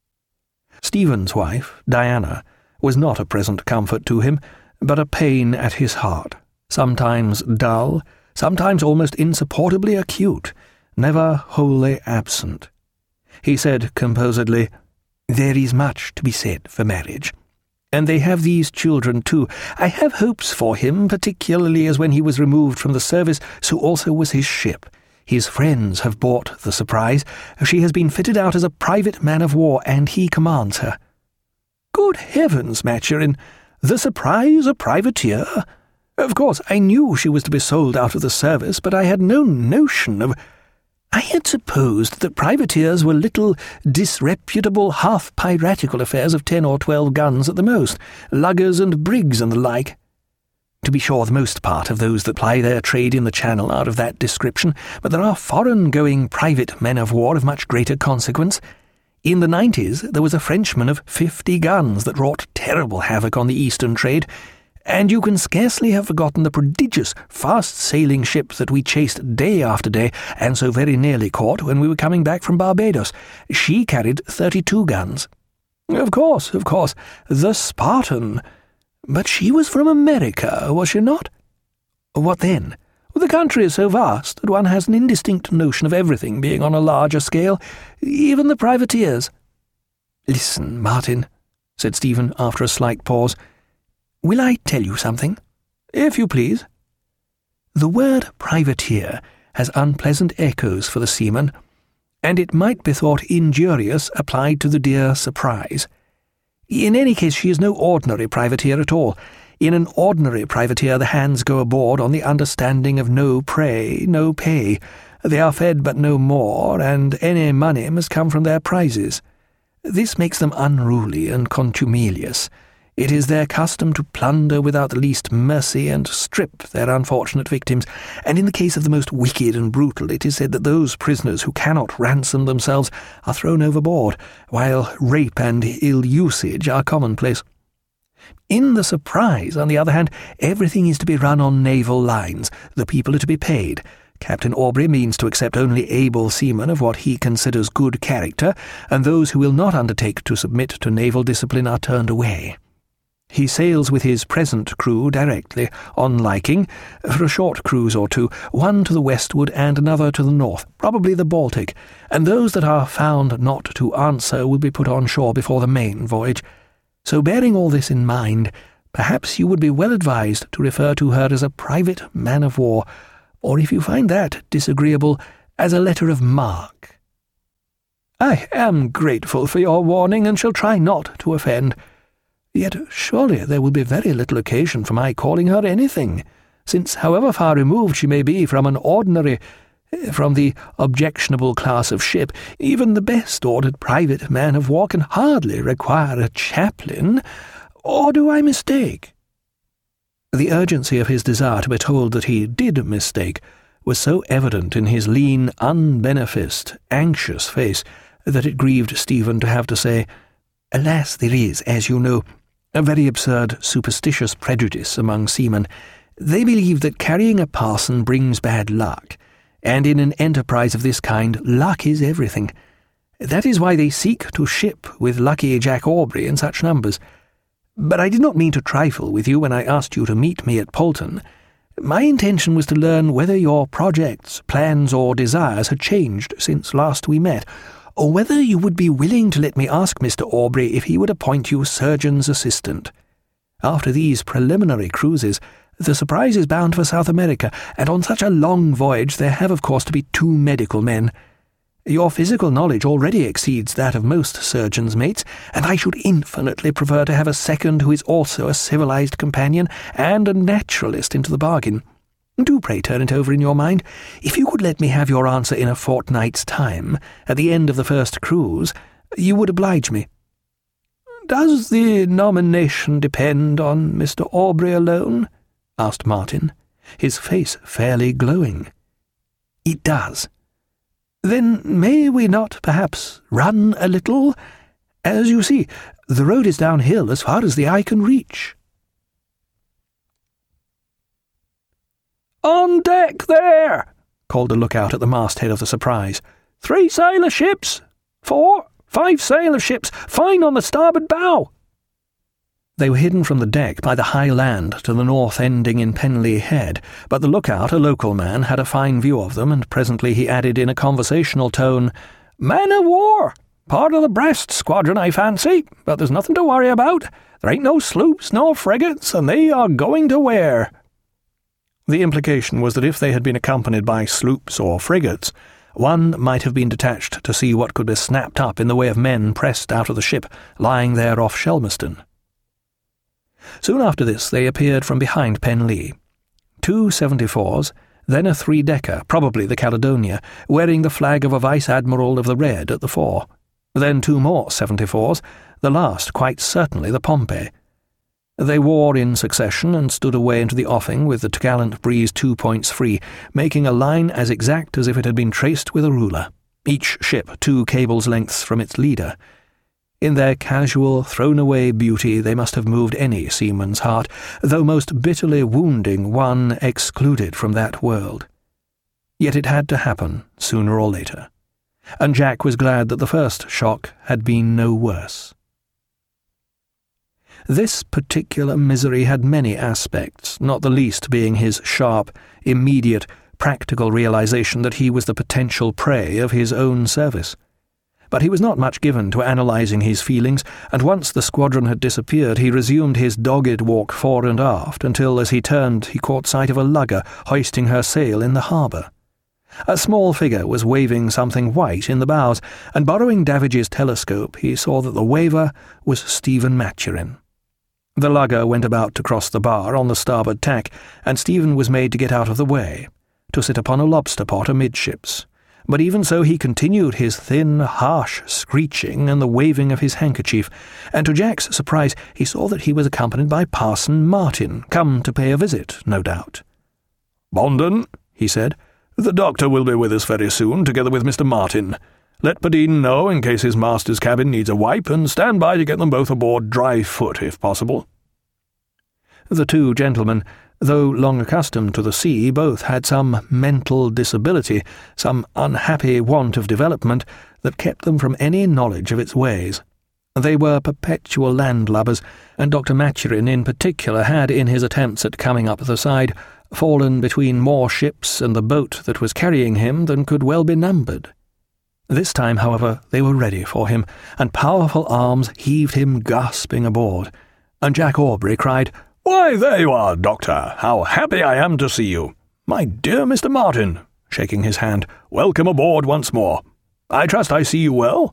A: Stephen's wife, Diana, was not a present comfort to him, but a pain at his heart, sometimes dull, sometimes almost insupportably acute, never wholly absent. He said composedly, "There is much to be said for marriage. And they have these children too. I have hopes for him, particularly as when he was removed from the service, so also was his ship. His friends have bought the Surprise. She has been fitted out as a private man-of-war, and he commands her." "Good heavens, Maturin! The Surprise a privateer? Of course, I knew she was to be sold out of the service, but I had no notion of... I had supposed that privateers were little, disreputable, half-piratical affairs of ten or twelve guns at the most, luggers and brigs and the like. To be sure, the most part of those that ply their trade in the Channel are of that description, but there are foreign-going private men-of-war of much greater consequence. In the nineties, there was a Frenchman of fifty guns that wrought terrible havoc on the eastern trade, and you can scarcely have forgotten the prodigious, fast-sailing ship that we chased day after day and so very nearly caught when we were coming back from Barbados. She carried thirty-two guns. Of course, of course, the Spartan. But she was from America, was she not? What then? The country is so vast that one has an indistinct notion of everything being on a larger scale, even the privateers. Listen, Martin, said Stephen after a slight pause. Will I tell you something? If you please. The word privateer has unpleasant echoes for the seaman, and it might be thought injurious applied to the dear Surprise. In any case, she is no ordinary privateer at all. In an ordinary privateer the hands go aboard on the understanding of no prey, no pay. They are fed but no more, and any money must come from their prizes. This makes them unruly and contumelious. It is their custom to plunder without the least mercy and strip their unfortunate victims, and in the case of the most wicked and brutal it is said that those prisoners who cannot ransom themselves are thrown overboard, while rape and ill usage are commonplace. In the Surprise, on the other hand, everything is to be run on naval lines. The people are to be paid. Captain Aubrey means to accept only able seamen of what he considers good character, and those who will not undertake to submit to naval discipline are turned away. He sails with his present crew directly, on liking, for a short cruise or two, one to the westward and another to the north, probably the Baltic, and those that are found not to answer will be put on shore before the main voyage. So bearing all this in mind, perhaps you would be well advised to refer to her as a private man-of-war, or if you find that disagreeable, as a letter of marque. I am grateful for your warning, and shall try not to offend. Yet surely there will be very little occasion for my calling her anything, since however far removed she may be from an ordinary, from the objectionable class of ship, even the best-ordered private man-of-war can hardly require a chaplain, or do I mistake? The urgency of his desire to be told that he did mistake was so evident in his lean, unbeneficed, anxious face that it grieved Stephen to have to say, Alas, there is, as you know, a very absurd, superstitious prejudice among seamen. They believe that carrying a parson brings bad luck, and in an enterprise of this kind, luck is everything. That is why they seek to ship with lucky Jack Aubrey in such numbers. But I did not mean to trifle with you when I asked you to meet me at Polton. My intention was to learn whether your projects, plans, or desires had changed since last we met, or whether you would be willing to let me ask Mister Aubrey if he would appoint you surgeon's assistant. After these preliminary cruises, the Surprise is bound for South America, and on such a long voyage there have of course to be two medical men. Your physical knowledge already exceeds that of most surgeons' mates, and I should infinitely prefer to have a second who is also a civilized companion and a naturalist into the bargain. Do pray turn it over in your mind. If you could let me have your answer in a fortnight's time, at the end of the first cruise, you would oblige me. Does the nomination depend on Mister Aubrey alone? Asked Martin, his face fairly glowing. It does. Then may we not perhaps run a little? As you see, the road is downhill as far as the eye can reach. On deck there! Called the lookout at the masthead of the Surprise. Three sail of ships! Four, five sail of ships! Fine on the starboard bow! They were hidden from the deck by the high land to the north ending in Penley Head, but the lookout, a local man, had a fine view of them, and presently he added in a conversational tone, Man-o'-war! Part of the Brest squadron, I fancy, but there's nothing to worry about. There ain't no sloops nor frigates, and they are going to wear. The implication was that if they had been accompanied by sloops or frigates, one might have been detached to see what could be snapped up in the way of men pressed out of the ship, lying there off Shelmerston. Soon after this they appeared from behind Penlee. Two seventy-fours, then a three-decker, probably the Caledonia, wearing the flag of a vice-admiral of the Red at the fore. Then two more seventy-fours, the last quite certainly the Pompey. They wore in succession and stood away into the offing with the topgallant breeze two points free, making a line as exact as if it had been traced with a ruler. each ship two cables' lengths from its leader. In their casual, thrown-away beauty they must have moved any seaman's heart, though most bitterly wounding one excluded from that world. Yet it had to happen, sooner or later, and Jack was glad that the first shock had been no worse. This particular misery had many aspects, not the least being his sharp, immediate, practical realization that he was the potential prey of his own service. But he was not much given to analysing his feelings, and once the squadron had disappeared he resumed his dogged walk fore and aft until, as he turned, he caught sight of a lugger hoisting her sail in the harbour. A small figure was waving something white in the bows, and borrowing Davidge's telescope he saw that the waver was Stephen Maturin. The lugger went about to cross the bar on the starboard tack, and Stephen was made to get out of the way, to sit upon a lobster pot amidships. But even so he continued his thin, harsh screeching and the waving of his handkerchief, and to Jack's surprise he saw that he was accompanied by Parson Martin, come to pay a visit, no doubt.
B: "Bondon," he said, "the doctor will be with us very soon, together with Mister Martin. Let Padine know in case his master's cabin needs a wipe, and stand by to get them both aboard dry foot, if possible."
A: The two gentlemen, though long accustomed to the sea, both had some mental disability, some unhappy want of development that kept them from any knowledge of its ways. They were perpetual landlubbers, and Doctor Maturin in particular had, in his attempts at coming up the side, fallen between more ships and the boat that was carrying him than could well be numbered. This time, however, they were ready for him, and powerful arms heaved him gasping aboard, and Jack Aubrey cried,
B: "Why, there you are, Doctor! How happy I am to see you! My dear Mister Martin," shaking his hand, "welcome aboard once more. I trust I see you well?"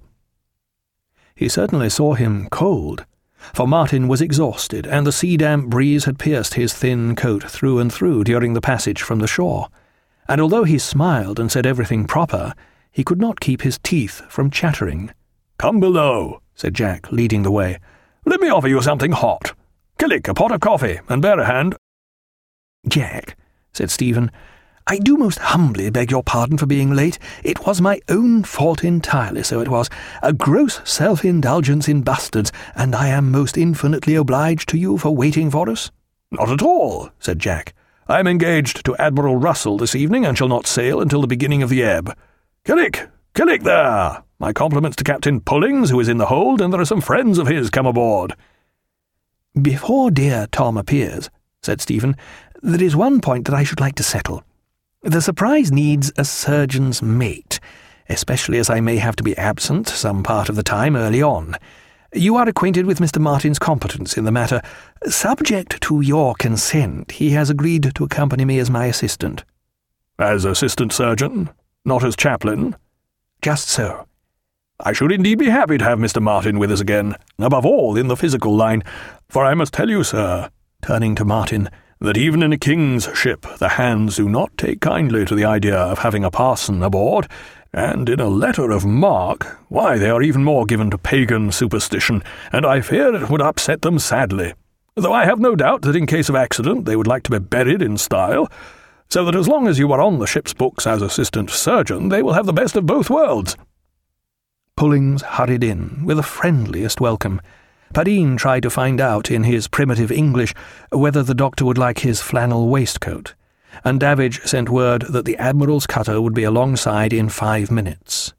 A: He certainly saw him cold, for Martin was exhausted, and the sea-damp breeze had pierced his thin coat through and through during the passage from the shore, and although he smiled and said everything proper, he could not keep his teeth from chattering.
B: "Come below," said Jack, leading the way. "Let me offer you something hot. Killick, a pot of coffee, and bear a hand."
A: "Jack," said Stephen, "I do most humbly beg your pardon for being late. It was my own fault entirely, so it was. A gross self-indulgence in bastards, and I am most infinitely obliged to you for waiting for us."
B: "Not at all," said Jack. "I am engaged to Admiral Russell this evening, and shall not sail until the beginning of the ebb. Killick, Killick there! My compliments to Captain Pullings, who is in the hold, and there are some friends of his come aboard."
A: "Before dear Tom appears," said Stephen, "there is one point that I should like to settle. The Surprise needs a surgeon's mate, especially as I may have to be absent some part of the time early on. You are acquainted with Mister Martin's competence in the matter. Subject to your consent, he has agreed to accompany me as my assistant."
B: "As assistant surgeon? Not as chaplain?"
A: "Just so."
B: "I should indeed be happy to have Mister Martin with us again, above all in the physical line, for I must tell you, sir," turning to Martin, "that even in a king's ship the hands do not take kindly to the idea of having a parson aboard, and in a letter of marque, why, they are even more given to pagan superstition, and I fear it would upset them sadly, though I have no doubt that in case of accident they would like to be buried in style, so that as long as you are on the ship's books as assistant surgeon, they will have the best of both worlds."
A: Pullings hurried in with the friendliest welcome. Padine tried to find out in his primitive English whether the doctor would like his flannel waistcoat, and Davidge sent word that the Admiral's cutter would be alongside in five minutes.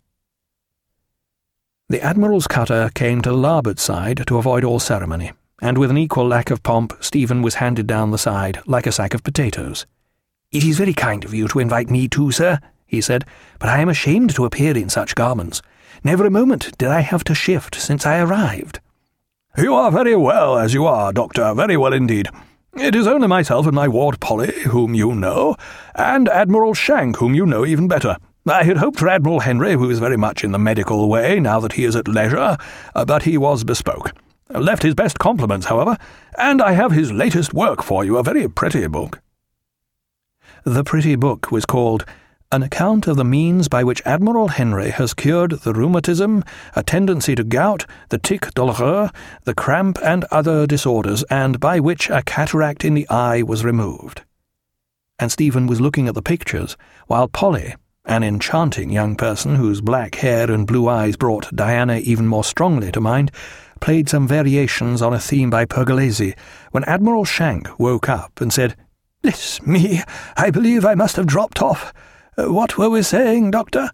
A: The Admiral's cutter came to the larboard side to avoid all ceremony, and with an equal lack of pomp Stephen was handed down the side like a sack of potatoes. "It is very kind of you to invite me too, sir," he said, "but I am ashamed to appear in such garments. Never a moment did I have to shift since I arrived."
B: "You are very well as you are, Doctor, very well indeed. It is only myself and my ward Polly, whom you know, and Admiral Shank, whom you know even better. I had hoped for Admiral Henry, who is very much in the medical way now that he is at leisure, uh, but he was bespoke. Left his best compliments, however, and I have his latest work for you, a very pretty book."
A: The pretty book was called An Account of the Means by which Admiral Henry has cured the rheumatism, a tendency to gout, the tic douloureux, the cramp, and other disorders, and by which a cataract in the eye was removed. And Stephen was looking at the pictures, while Polly, An enchanting young person whose black hair and blue eyes brought Diana even more strongly to mind, played some variations on a theme by Pergolesi when Admiral Shank woke up and said, "Bless me, I believe I must have dropped off. Uh, what were we saying, Doctor?"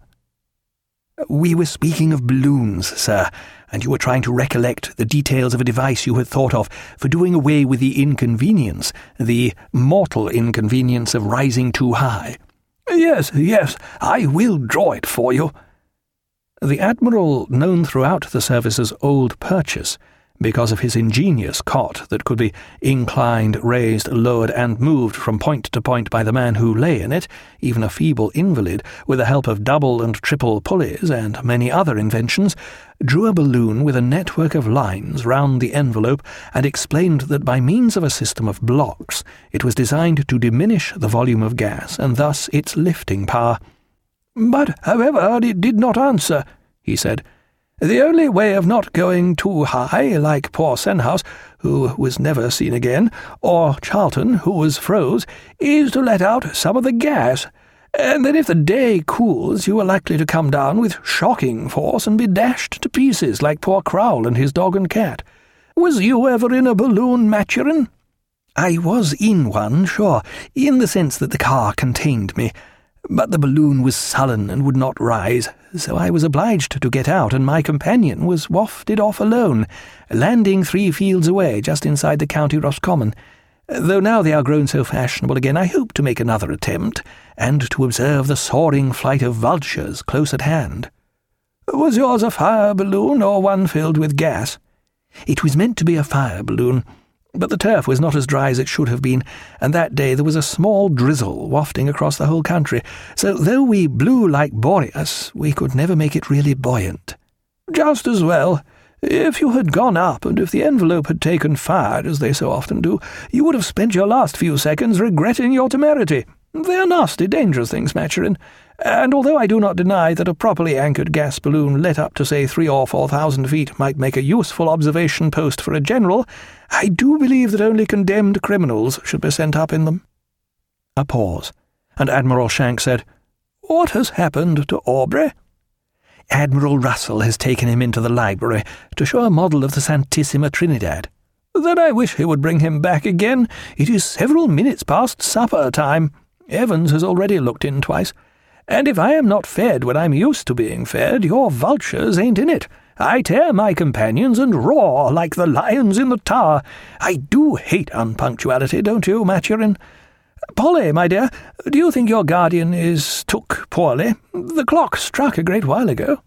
A: "We were speaking of balloons, sir, and you were trying to recollect the details of a device you had thought of for doing away with the inconvenience, the mortal inconvenience of rising too high." "Yes, yes, I will draw it for you." The Admiral, known throughout the service as Old Purchase, because of his ingenious cot that could be inclined, raised, lowered, and moved from point to point by the man who lay in it, even a feeble invalid, with the help of double and triple pulleys and many other inventions, drew a balloon with a network of lines round the envelope and explained that by means of a system of blocks it was designed to diminish the volume of gas and thus its lifting power. "But, however, it did not answer," he said. "The only way of not going too high, like poor Senhouse, who was never seen again, or Charlton, who was froze, is to let out some of the gas, and then if the day cools you are likely to come down with shocking force and be dashed to pieces like poor Crowle and his dog and cat. Was you ever in a balloon, Maturin?" "I was in one, sure, in the sense that the car contained me. But the balloon was sullen and would not rise, so I was obliged to get out, and my companion was wafted off alone, landing three fields away, just inside the County Roscommon. Though now they are grown so fashionable again, I hope to make another attempt, and to observe the soaring flight of vultures close at hand." "Was yours a fire balloon, or one filled with gas?" "It was meant to be a fire balloon, but the turf was not as dry as it should have been, and that day there was a small drizzle wafting across the whole country, so though we blew like Boreas, we could never make it really buoyant." "Just as well. If you had gone up, and if the envelope had taken fire, as they so often do, you would have spent your last few seconds regretting your temerity. They are nasty, dangerous things, Maturin, and although I do not deny that a properly anchored gas balloon let up to, say, three or four thousand feet might make a useful observation post for a general, I do believe that only condemned criminals should be sent up in them." A pause, and Admiral Shank said, "What has happened to Aubrey?" "Admiral Russell has taken him into the library to show a model of the Santissima Trinidad." "Then I wish he would bring him back again. It is several minutes past supper time. Evans has already looked in twice. And if I am not fed when I'm used to being fed, your vultures ain't in it. I tear my companions and roar like the lions in the tower. I do hate unpunctuality, don't you, Maturin? Polly, my dear, do you think your guardian is took poorly? The clock struck a great while ago."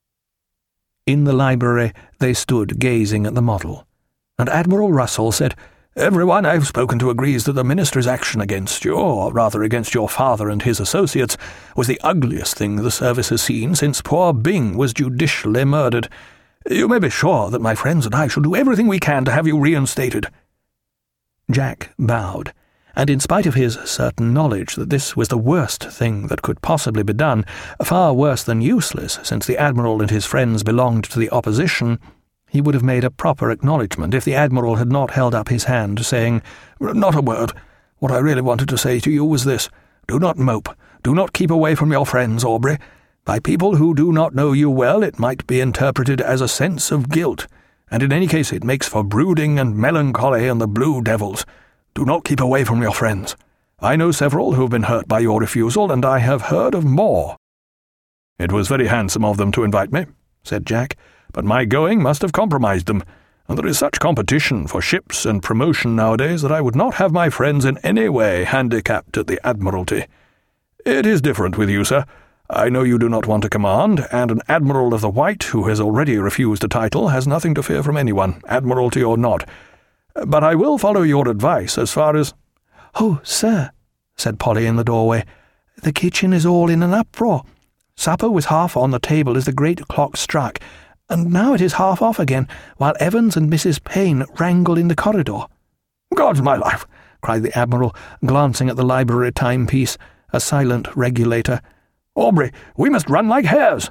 A: In the library they stood gazing at the model, and Admiral Russell said, "Everyone I've spoken to agrees that the Ministry's action against you, or rather against your father and his associates, was the ugliest thing the service has seen since poor Byng was judicially murdered. You may be sure that my friends and I shall do everything we can to have you reinstated." Jack bowed, and in spite of his certain knowledge that this was the worst thing that could possibly be done, far worse than useless, since the Admiral and his friends belonged to the opposition, he would have made a proper acknowledgment if the Admiral had not held up his hand, saying, "Not a word. What I really wanted to say to you was this. Do not mope. Do not keep away from your friends, Aubrey. By people who do not know you well, it might be interpreted as a sense of guilt, and in any case it makes for brooding and melancholy and the blue devils. Do not keep away from your friends. I know several who have been hurt by your refusal, and I have heard of more." "It was very handsome of them to invite me," said Jack, "but my going must have compromised them, and there is such competition for ships and promotion nowadays that I would not have my friends in any way handicapped at the Admiralty. It is different with you, sir. I know you do not want to command, and an Admiral of the White who has already refused a title has nothing to fear from anyone, Admiralty or not. But I will follow your advice as far as—" "Oh, sir," said Polly in the doorway, "the kitchen is all in an uproar. Supper was half on the table as the great clock struck, and now it is half off again, while Evans and Missus Payne wrangle in the corridor." "God's my life!" cried the Admiral, glancing at the library timepiece, a silent regulator. "Aubrey, we must run like hares."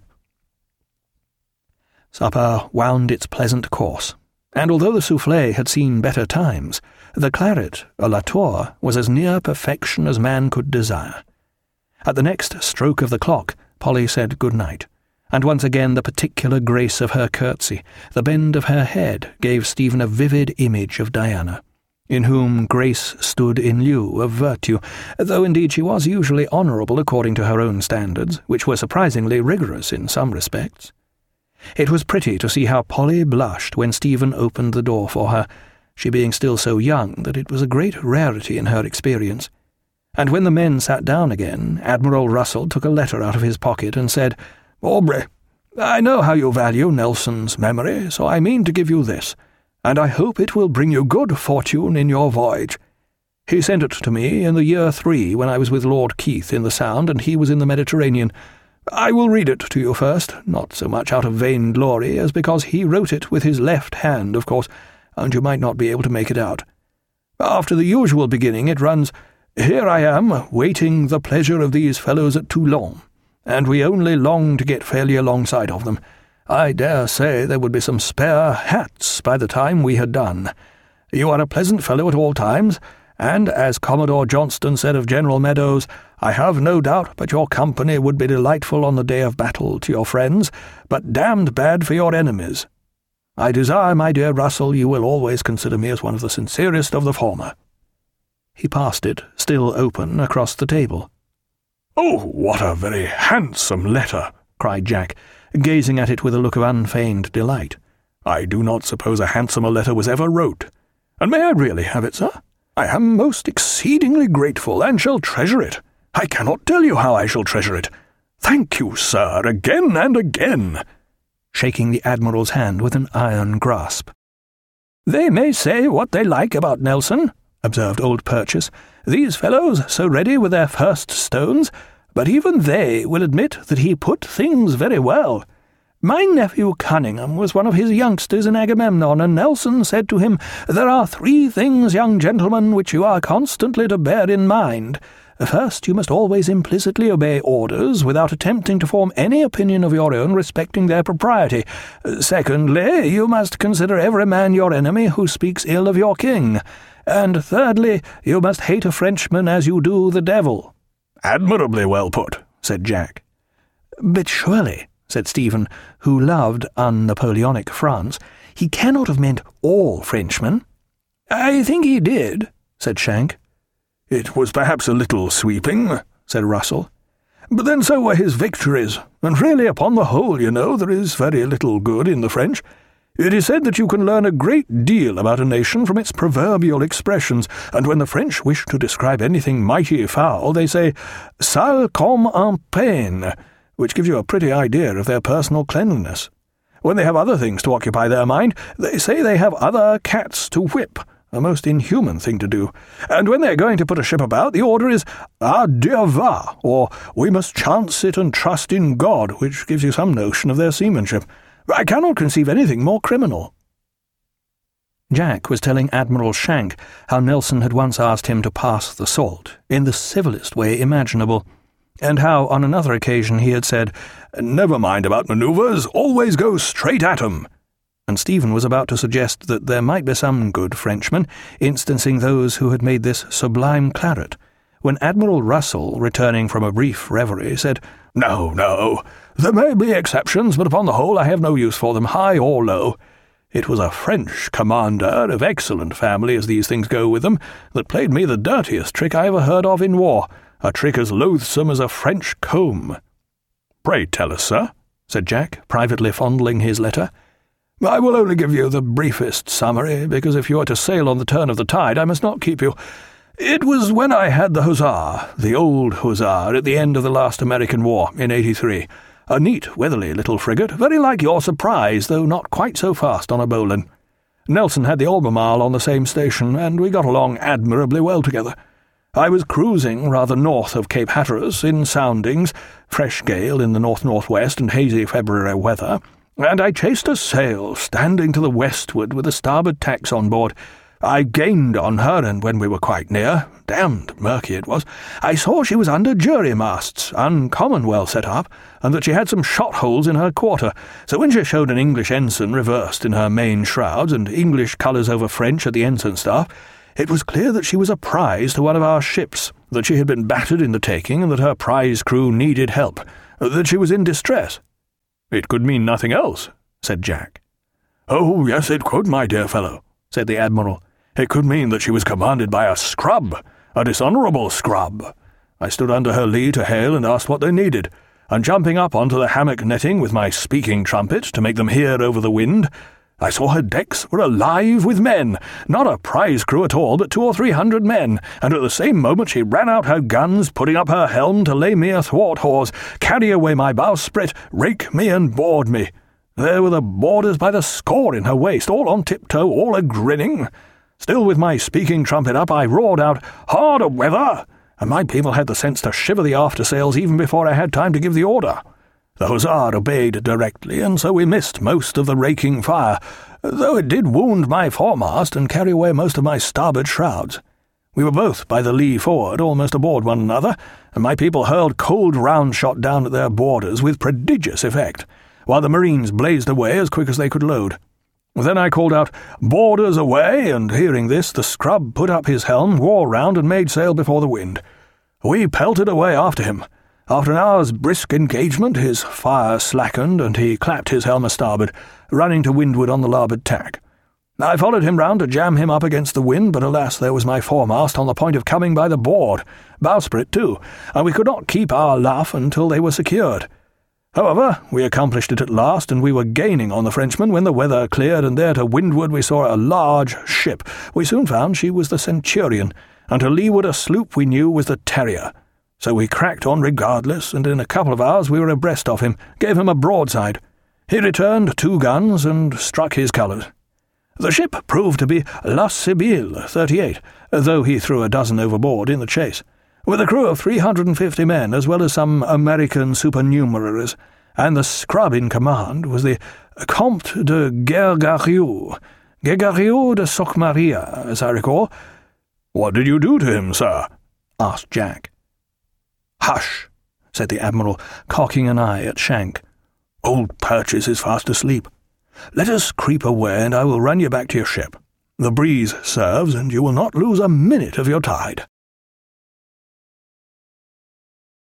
A: Supper wound its pleasant course, and although the soufflé had seen better times, the claret, a La Tour, was as near perfection as man could desire. At the next stroke of the clock, Polly said good night, and once again the particular grace of her curtsy, the bend of her head, gave Stephen a vivid image of Diana, in whom grace stood in lieu of virtue, though indeed she was usually honourable according to her own standards, which were surprisingly rigorous in some respects. It was pretty to see how Polly blushed when Stephen opened the door for her, she being still so young that it was a great rarity in her experience. And when the men sat down again, Admiral Russell took a letter out of his pocket and said, "Aubrey, I know how you value Nelson's memory, so I mean to give you this, and I hope it will bring you good fortune in your voyage. He sent it to me in the year three when I was with Lord Keith in the Sound and he was in the Mediterranean. I will read it to you first, not so much out of vainglory as because he wrote it with his left hand, of course, and you might not be able to make it out. After the usual beginning it runs, 'Here I am, waiting the pleasure of these fellows at Toulon, and we only long to get fairly alongside of them. I dare say there would be some spare hats by the time we had done. You are a pleasant fellow at all times, and, as Commodore Johnston said of General Meadows, I have no doubt but your company would be delightful on the day of battle to your friends, but damned bad for your enemies. I desire, my dear Russell, you will always consider me as one of the sincerest of the former.' He passed it, still open, across the table.
B: "Oh, what a very handsome letter!"
A: cried Jack, gazing at it with a look of unfeigned delight.
B: "I do not suppose a handsomer letter was ever wrote. And may I really have it, sir? I am most exceedingly grateful, and shall treasure it. I cannot tell you how I shall treasure it. Thank you, sir, again and again," shaking the Admiral's hand with an iron grasp.
A: "They may say what they like about Nelson," observed old Purchas, "these fellows so ready with their first stones, but even they will admit that he put things very well. My nephew Cunningham was one of his youngsters in Agamemnon, and Nelson said to him, 'There are three things, young gentleman, which you are constantly to bear in mind. First, you must always implicitly obey orders, without attempting to form any opinion of your own respecting their propriety. Secondly, you must consider every man your enemy who speaks ill of your king. And thirdly, you must hate a Frenchman as you do the devil.'"
B: "Admirably well put," said Jack.
A: "But surely," said Stephen, who loved un-Napoleonic France, "he cannot have meant all Frenchmen." "I think he did," said Shank.
B: "It was perhaps a little sweeping," said Russell. "But then so were his victories, and really upon the whole, you know, there is very little good in the French. It is said that you can learn a great deal about a nation from its proverbial expressions, and when the French wish to describe anything mighty foul, they say, 'sale comme un pain,' which gives you a pretty idea of their personal cleanliness. When they have other things to occupy their mind, they say they have other cats to whip, a most inhuman thing to do. And when they are going to put a ship about, the order is, 'A Dieu va,' or 'We must chance it and trust in God,' which gives you some notion of their seamanship. I cannot conceive anything more criminal."
A: Jack was telling Admiral Shank how Nelson had once asked him to pass the salt, in the civilest way imaginable, and how on another occasion he had said, "Never mind about manoeuvres, always go straight at 'em." And Stephen was about to suggest that there might be some good Frenchmen, instancing those who had made this sublime claret, when Admiral Russell, returning from a brief reverie, said, "No, no, there may be exceptions, but upon the whole I have no use for them, high or low. It was a French commander of excellent family, as these things go with them, that played me the dirtiest trick I ever heard of in war, a trick as loathsome as a French comb."
B: "Pray tell us, sir,"
A: said Jack, privately fondling his letter.
B: "I will only give you the briefest summary, because if you are to sail on the turn of the tide I must not keep you. It was when I had the Hussar, the old Hussar, at the end of the last American War, in eighty-three. A neat, weatherly little frigate, very like your Surprise, though not quite so fast on a bowline. Nelson had the Albemarle on the same station, and we got along admirably well together. I was cruising rather north of Cape Hatteras, in soundings, fresh gale in the north-northwest and hazy February weather, and I chased a sail, standing to the westward with the starboard tacks on board. I gained on her, and when we were quite near, damned murky it was, I saw she was under jury-masts, uncommon well set up, and that she had some shot-holes in her quarter, so when she showed an English ensign reversed in her main shrouds, and English colours over French at the ensign staff, it was clear that she was a prize to one of our ships, that she had been battered in the taking and that her prize crew needed help, that she was in distress." "It could mean nothing else," said Jack. "Oh, yes, it could, my dear fellow," said the Admiral. "It could mean that she was commanded by a scrub, a dishonourable scrub. I stood under her lee to hail and asked what they needed, and jumping up onto the hammock netting with my speaking trumpet to make them hear over the wind, I saw her decks were alive with men, not a prize crew at all, but two or three hundred men, and at the same moment she ran out her guns, putting up her helm to lay me athwart hawse, carry away my bowsprit, rake me and board me. There were the boarders by the score in her waist, all on tiptoe, all a-grinning. Still with my speaking trumpet up, I roared out, 'Hard a-weather!' and my people had the sense to shiver the aftersails even before I had time to give the order. The hussar obeyed directly, and so we missed most of the raking fire, though it did wound my foremast and carry away most of my starboard shrouds. We were both by the lee forward, almost aboard one another, and my people hurled cold round shot down at their boarders with prodigious effect, while the marines blazed away as quick as they could load. Then I called out, 'Boarders away!' and hearing this, the scrub put up his helm, wore round, and made sail before the wind. We pelted away after him. After an hour's brisk engagement, his fire slackened, and he clapped his helm a starboard, running to windward on the larboard tack. I followed him round to jam him up against the wind, but alas, there was my foremast on the point of coming by the board, bowsprit too, and we could not keep our luff until they were secured. However, we accomplished it at last, and we were gaining on the Frenchman when the weather cleared, and there to windward we saw a large ship. We soon found she was the Centurion, and to leeward a sloop we knew was the Terrier. So we cracked on regardless, and in a couple of hours we were abreast of him, gave him a broadside. He returned two guns and struck his colours. The ship proved to be La Sibylle, thirty-eight, though he threw a dozen overboard in the chase, with a crew of three hundred and fifty men, as well as some American supernumeraries, and the scrub in command was the Comte de Gergariou, Gergariou de Socmaria, as I recall. "What did you do to him, sir?" asked Jack. "Hush," said the Admiral, cocking an eye at Shank. "Old Purchase is fast asleep. Let us creep away, and I will run you back to your ship. The breeze serves, and you will not lose a minute of your tide."